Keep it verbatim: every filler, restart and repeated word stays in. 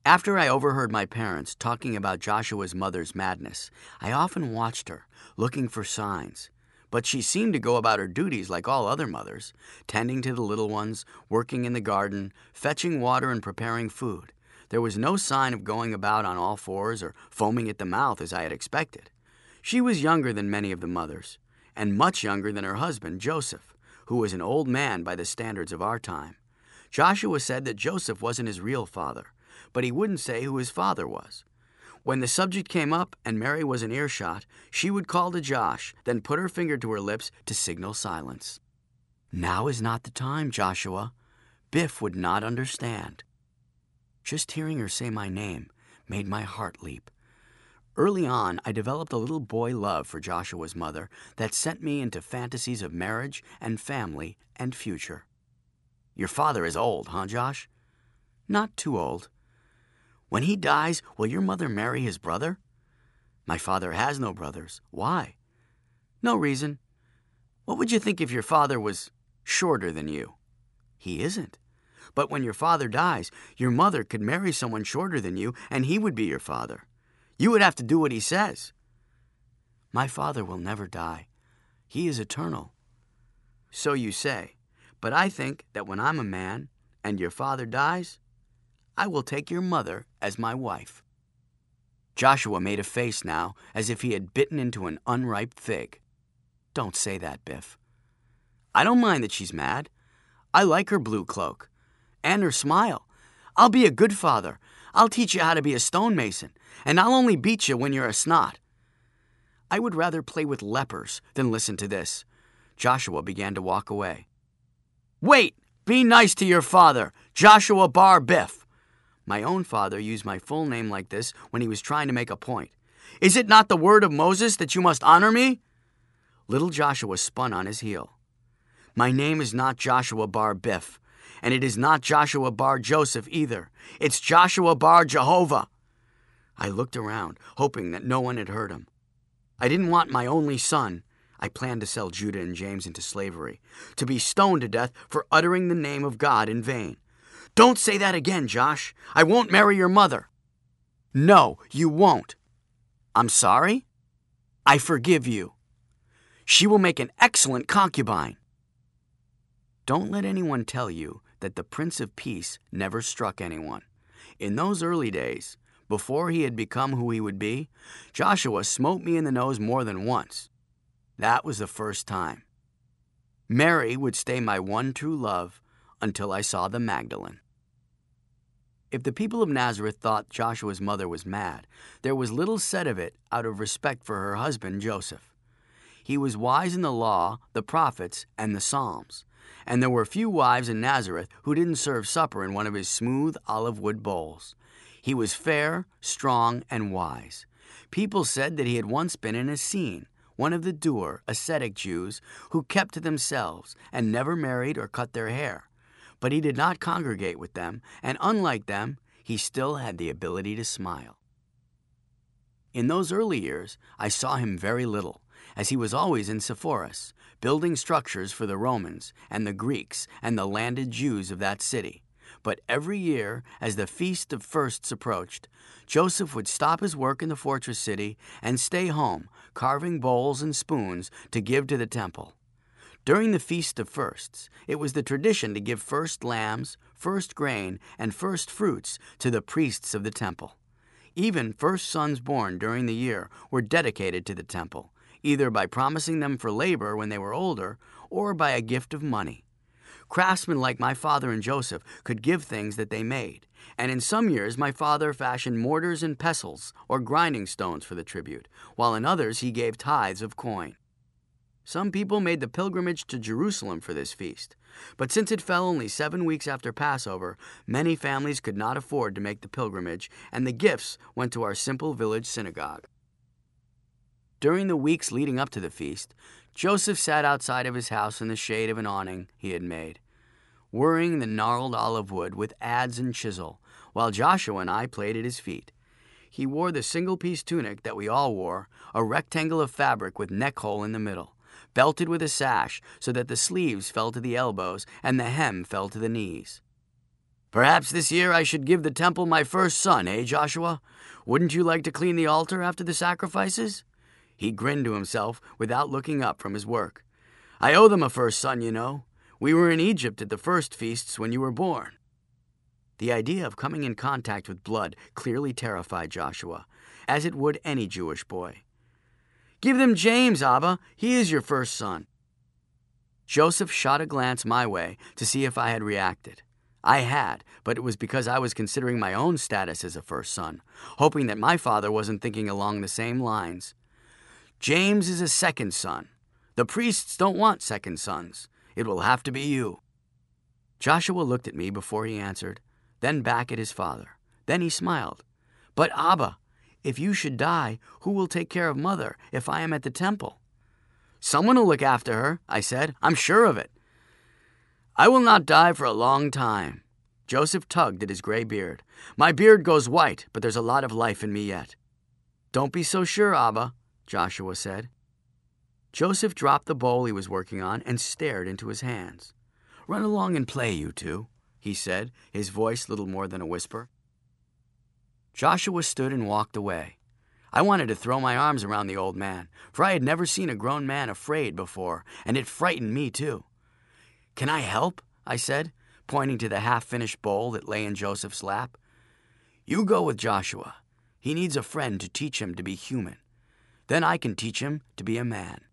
After I overheard my parents talking about Joshua's mother's madness, I often watched her, looking for signs. But she seemed to go about her duties like all other mothers, tending to the little ones, working in the garden, fetching water and preparing food. There was no sign of going about on all fours or foaming at the mouth as I had expected. She was younger than many of the mothers, and much younger than her husband, Joseph, who was an old man by the standards of our time. Joshua said that Joseph wasn't his real father, but he wouldn't say who his father was. When the subject came up and Mary was in earshot, she would call to Josh, then put her finger to her lips to signal silence. "Now is not the time, Joshua." Biff would not understand. Just hearing her say my name made my heart leap. Early on, I developed a little boy love for Joshua's mother that sent me into fantasies of marriage and family and future. "Your father is old, huh, Josh?" "Not too old." "When he dies, will your mother marry his brother?" "My father has no brothers." "Why?" "No reason." "What would you think if your father was shorter than you?" "He isn't." "But when your father dies, your mother could marry someone shorter than you, and he would be your father. You would have to do what he says." "My father will never die. He is eternal." "So you say. But I think that when I'm a man and your father dies, I will take your mother as my wife." Joshua made a face now as if he had bitten into an unripe fig. "Don't say that, Biff." "I don't mind that she's mad. I like her blue cloak. And her smile. I'll be a good father. I'll teach you how to be a stonemason, and I'll only beat you when you're a snot." I would rather play with lepers than listen to this. Joshua began to walk away. "Wait! Be nice to your father, Joshua Bar Biff." My own father used my full name like this when he was trying to make a point. "Is it not the word of Moses that you must honor me?" Little Joshua spun on his heel. "My name is not Joshua Bar Biff, and it is not Joshua Bar Joseph either. It's Joshua Bar Jehovah." I looked around, hoping that no one had heard him. I didn't want my only son, I planned to sell Judah and James into slavery, to be stoned to death for uttering the name of God in vain. "Don't say that again, Josh. I won't marry your mother." "No, you won't." "I'm sorry?" "I forgive you." "She will make an excellent concubine." Don't let anyone tell you that the Prince of Peace never struck anyone. In those early days, before he had become who he would be, Joshua smote me in the nose more than once. That was the first time. Mary would stay my one true love until I saw the Magdalene. If the people of Nazareth thought Joshua's mother was mad, there was little said of it out of respect for her husband Joseph. He was wise in the law, the prophets, and the Psalms, and there were few wives in Nazareth who didn't serve supper in one of his smooth olive wood bowls. He was fair, strong, and wise. People said that he had once been an Essene, one of the dour, ascetic Jews who kept to themselves and never married or cut their hair. But he did not congregate with them, and unlike them, he still had the ability to smile. In those early years, I saw him very little, as he was always in Sepphoris, building structures for the Romans and the Greeks and the landed Jews of that city. But every year, as the Feast of Firsts approached, Joseph would stop his work in the fortress city and stay home, carving bowls and spoons to give to the temple. During the Feast of Firsts, it was the tradition to give first lambs, first grain, and first fruits to the priests of the temple. Even first sons born during the year were dedicated to the temple, either by promising them for labor when they were older or by a gift of money. Craftsmen like my father and Joseph could give things that they made, and in some years my father fashioned mortars and pestles or grinding stones for the tribute, while in others he gave tithes of coin. Some people made the pilgrimage to Jerusalem for this feast, but since it fell only seven weeks after Passover, many families could not afford to make the pilgrimage, and the gifts went to our simple village synagogue. During the weeks leading up to the feast, Joseph sat outside of his house in the shade of an awning he had made, worrying the gnarled olive wood with adze and chisel, while Joshua and I played at his feet. He wore the single-piece tunic that we all wore, a rectangle of fabric with neck hole in the middle, belted with a sash so that the sleeves fell to the elbows and the hem fell to the knees. Perhaps this year I should give the temple my first son, eh, Joshua? Wouldn't you like to clean the altar after the sacrifices?" He grinned to himself without looking up from his work. "I owe them a first son, you know. We were in Egypt at the first feasts when you were born." The idea of coming in contact with blood clearly terrified Joshua, as it would any Jewish boy. "Give them James, Abba. He is your first son." Joseph shot a glance my way to see if I had reacted. I had, but it was because I was considering my own status as a first son, hoping that my father wasn't thinking along the same lines. "James is a second son. The priests don't want second sons. It will have to be you." Joshua looked at me before he answered, then back at his father. Then he smiled. "But Abba, if you should die, who will take care of Mother if I am at the temple?" "Someone will look after her," I said. "I'm sure of it." "I will not die for a long time." Joseph tugged at his gray beard. "My beard goes white, but there's a lot of life in me yet." "Don't be so sure, Abba," Joshua said. Joseph dropped the bowl he was working on and stared into his hands. "Run along and play, you two," he said, his voice little more than a whisper. Joshua stood and walked away. I wanted to throw my arms around the old man, for I had never seen a grown man afraid before, and it frightened me too. "Can I help?" I said, pointing to the half-finished bowl that lay in Joseph's lap. "You go with Joshua. He needs a friend to teach him to be human. Then I can teach him to be a man."